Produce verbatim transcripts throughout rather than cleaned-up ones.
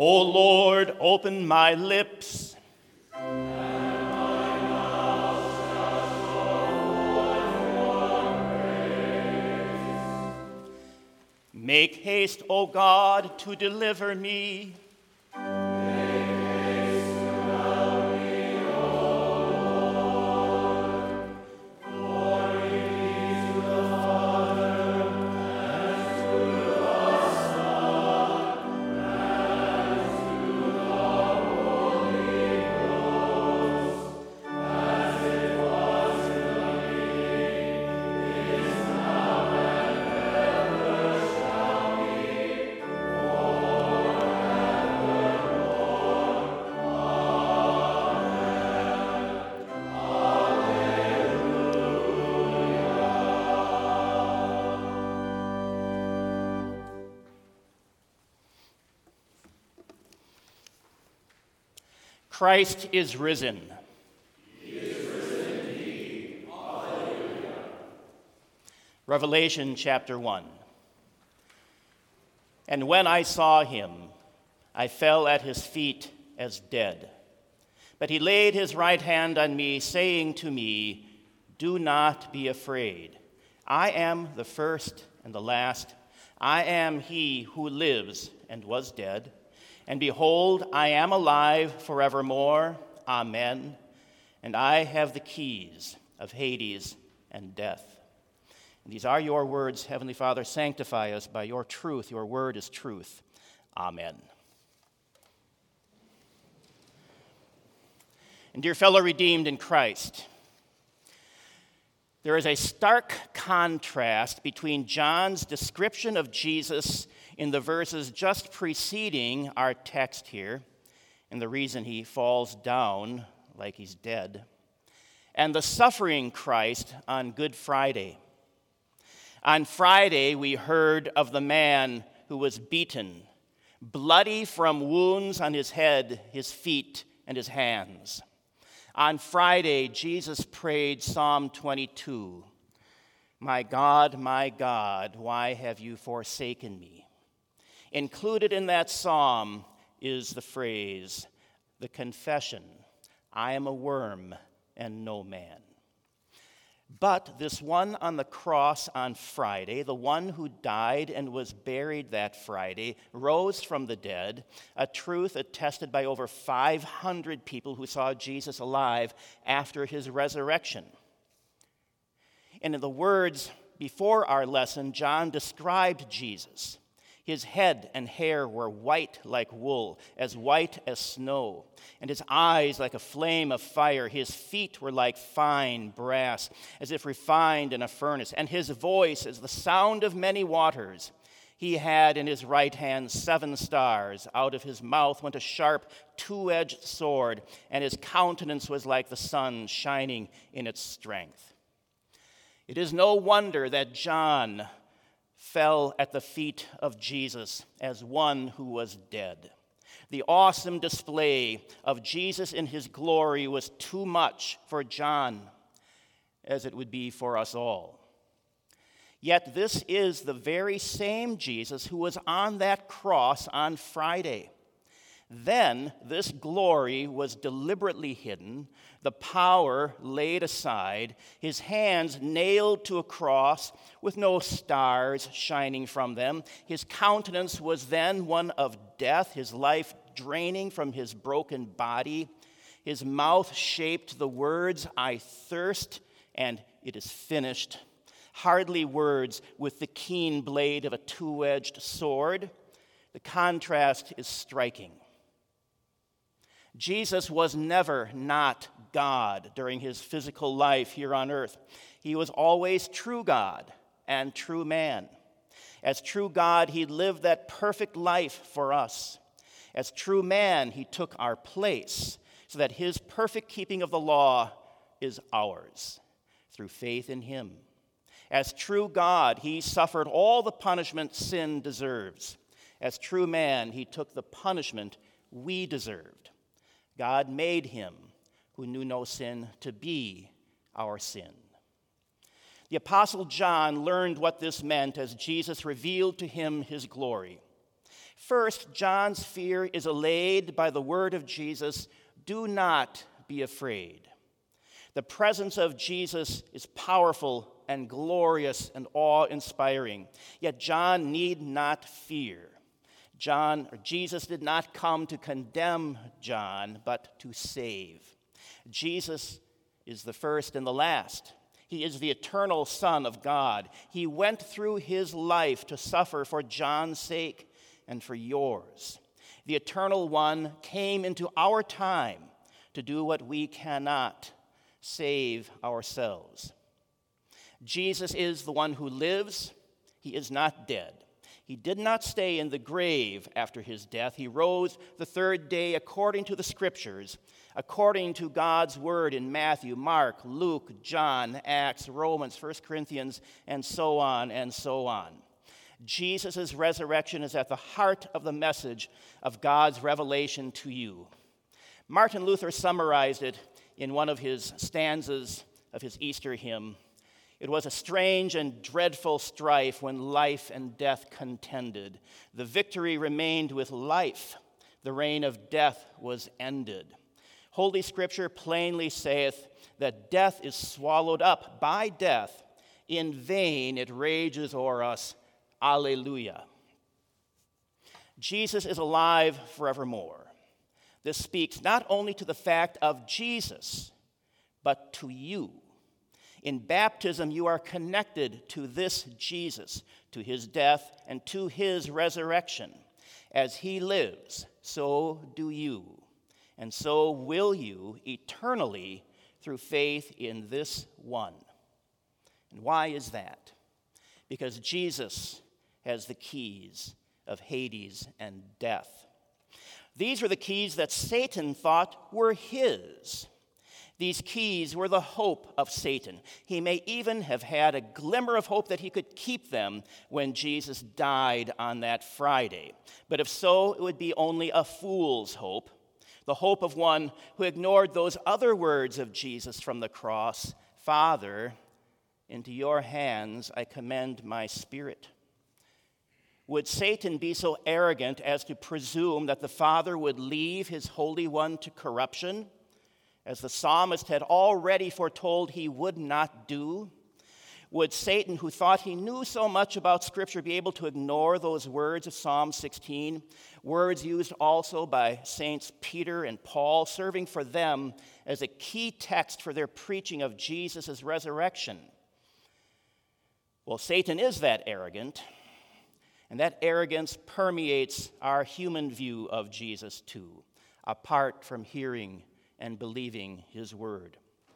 O Lord, open my lips. Make haste, O God, to deliver me. Make haste to help me, O Lord. Glory be to the Father, and to the Son, and to the Holy Ghost, as it was in the beginning, is now, and ever shall be, forevermore. Christ is risen. He is risen indeed. Alleluia. Revelation chapter one. And when I saw him, I fell at his feet as dead. But he laid his right hand on me, saying to me, "Do not be afraid. I am the first and the last. I am he who lives and was dead. And behold, I am alive forevermore. Amen. And I have the keys of Hades and death." And these are your words, Heavenly Father. Sanctify us by your truth. Your word is truth. Amen. And dear fellow redeemed in Christ, there is a stark contrast between John's description of Jesus in the verses just preceding our text here, and the reason he falls down like he's dead, and the suffering Christ on Good Friday. On Friday, we heard of the man who was beaten, bloody from wounds on his head, his feet, and his hands. On Friday, Jesus prayed Psalm twenty-two, "My God, my God, why have you forsaken me?" Included in that psalm is the phrase, the confession, "I am a worm and no man." But this one on the cross on Friday, the one who died and was buried that Friday, rose from the dead, a truth attested by over five hundred people who saw Jesus alive after his resurrection. And in the words before our lesson, John described Jesus. His head and hair were white like wool, as white as snow, and his eyes like a flame of fire. His feet were like fine brass, as if refined in a furnace, and his voice as the sound of many waters. He had in his right hand seven stars. Out of his mouth went a sharp, two-edged sword, and his countenance was like the sun shining in its strength. It is no wonder that John fell at the feet of Jesus as one who was dead. The awesome display of Jesus in his glory was too much for John, as it would be for us all. Yet this is the very same Jesus who was on that cross on Friday. Then this glory was deliberately hidden, the power laid aside, his hands nailed to a cross with no stars shining from them. His countenance was then one of death, his life draining from his broken body. His mouth shaped the words, "I thirst," and "it is finished." Hardly words with the keen blade of a two-edged sword. The contrast is striking. Jesus was never not God during his physical life here on earth. He was always true God and true man. As true God, he lived that perfect life for us. As true man, he took our place so that his perfect keeping of the law is ours through faith in him. As true God, he suffered all the punishment sin deserves. As true man, he took the punishment we deserved. God made him, who knew no sin, to be our sin. The Apostle John learned what this meant as Jesus revealed to him his glory. First, John's fear is allayed by the word of Jesus, do not be afraid. The presence of Jesus is powerful and glorious and awe-inspiring. Yet John need not fear. John, or Jesus did not come to condemn John, but to save. Jesus is the first and the last. He is the eternal Son of God. He went through his life to suffer for John's sake and for yours. The Eternal One came into our time to do what we cannot, save ourselves. Jesus is the one who lives. He is not dead. He did not stay in the grave after his death. He rose the third day according to the Scriptures, according to God's word in Matthew, Mark, Luke, John, Acts, Romans, First Corinthians, and so on and so on. Jesus' resurrection is at the heart of the message of God's revelation to you. Martin Luther summarized it in one of his stanzas of his Easter hymn. It was a strange and dreadful strife when life and death contended. The victory remained with life. The reign of death was ended. Holy Scripture plainly saith that death is swallowed up by death. In vain it rages o'er us. Alleluia. Jesus is alive forevermore. This speaks not only to the fact of Jesus, but to you. In baptism, you are connected to this Jesus, to his death, and to his resurrection. As he lives, so do you, and so will you eternally through faith in this one. And why is that? Because Jesus has the keys of Hades and death. These were the keys that Satan thought were his. These keys were the hope of Satan. He may even have had a glimmer of hope that he could keep them when Jesus died on that Friday. But if so, it would be only a fool's hope, the hope of one who ignored those other words of Jesus from the cross, Father, into your hands I commend my spirit. Would Satan be so arrogant as to presume that the Father would leave his Holy One to corruption, as the psalmist had already foretold he would not do? Would Satan, who thought he knew so much about Scripture, be able to ignore those words of Psalm sixteen, words used also by Saints Peter and Paul, serving for them as a key text for their preaching of Jesus' resurrection? Well, Satan is that arrogant, and that arrogance permeates our human view of Jesus too, apart from hearing and believing his word.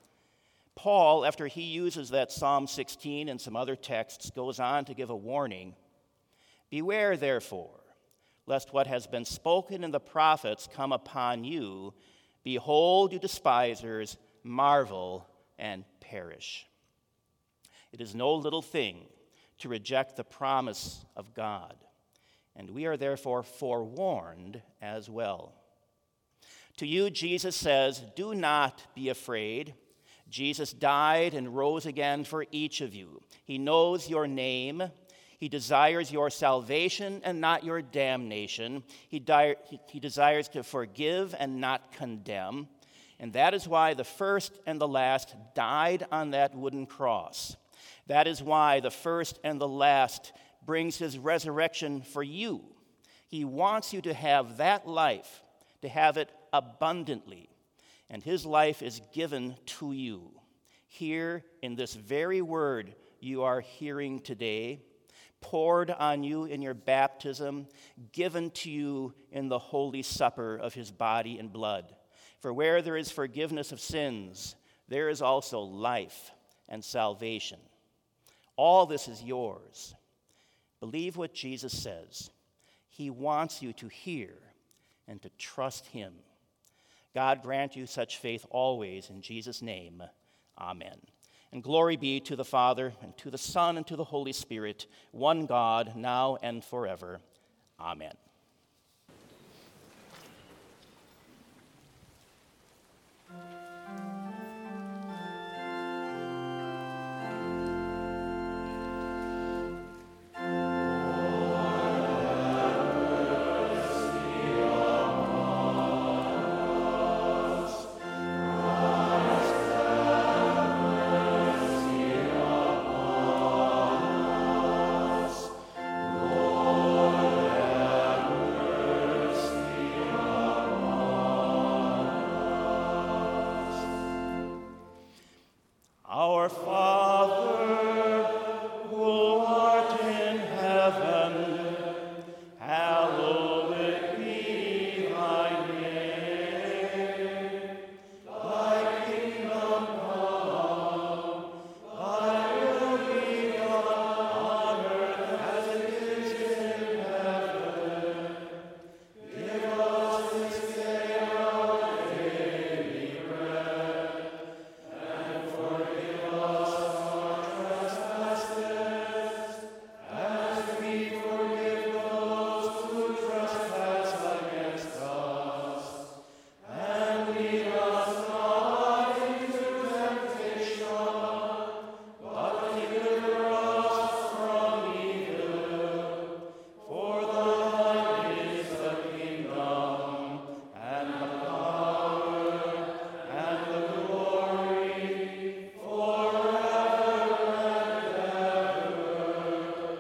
Paul, after he uses that Psalm sixteen and some other texts, goes on to give a warning. Beware, therefore, lest what has been spoken in the prophets come upon you. Behold, you despisers, marvel and perish. It is no little thing to reject the promise of God, and we are therefore forewarned as well. To you, Jesus says, do not be afraid. Jesus died and rose again for each of you. He knows your name. He desires your salvation and not your damnation. He, di- he desires to forgive and not condemn. And that is why the first and the last died on that wooden cross. That is why the first and the last brings his resurrection for you. He wants you to have that life, to have it abundantly. And his life is given to you. Here in this very word you are hearing today, poured on you in your baptism, given to you in the holy supper of his body and blood. For where there is forgiveness of sins, there is also life and salvation. All this is yours. Believe what Jesus says. He wants you to hear and to trust him. God grant you such faith always, in Jesus' name, amen. And glory be to the Father, and to the Son, and to the Holy Spirit, one God, now and forever. Amen. Our Father, who art in heaven, hallowed be thy name. Thy kingdom come, thy will be done on earth as it is in heaven. Give us this day our daily bread, and forgive us our trespasses, as we forgive those who trespass against us. And lead us not into temptation, but deliver us from evil. For thine is the kingdom, and the power, and the glory, forever and ever.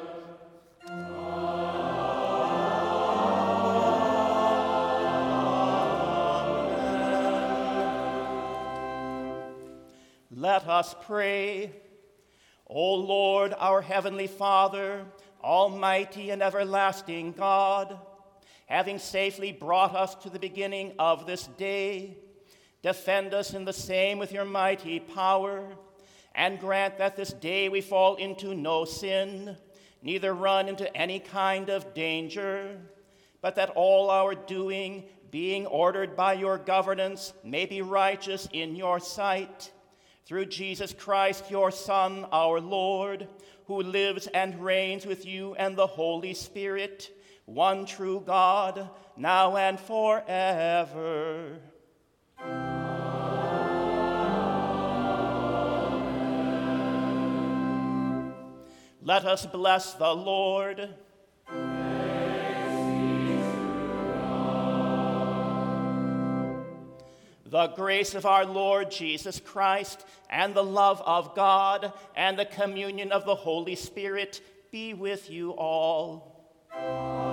Let us pray. O Lord, our heavenly Father, almighty and everlasting God, having safely brought us to the beginning of this day, defend us in the same with your mighty power, and grant that this day we fall into no sin, neither run into any kind of danger, but that all our doing, being ordered by your governance, may be righteous in your sight. Through Jesus Christ, your Son, our Lord, who lives and reigns with you and the Holy Spirit, one true God, now and forever. Let us bless the Lord. The grace of our Lord Jesus Christ, and the love of God, and the communion of the Holy Spirit be with you all.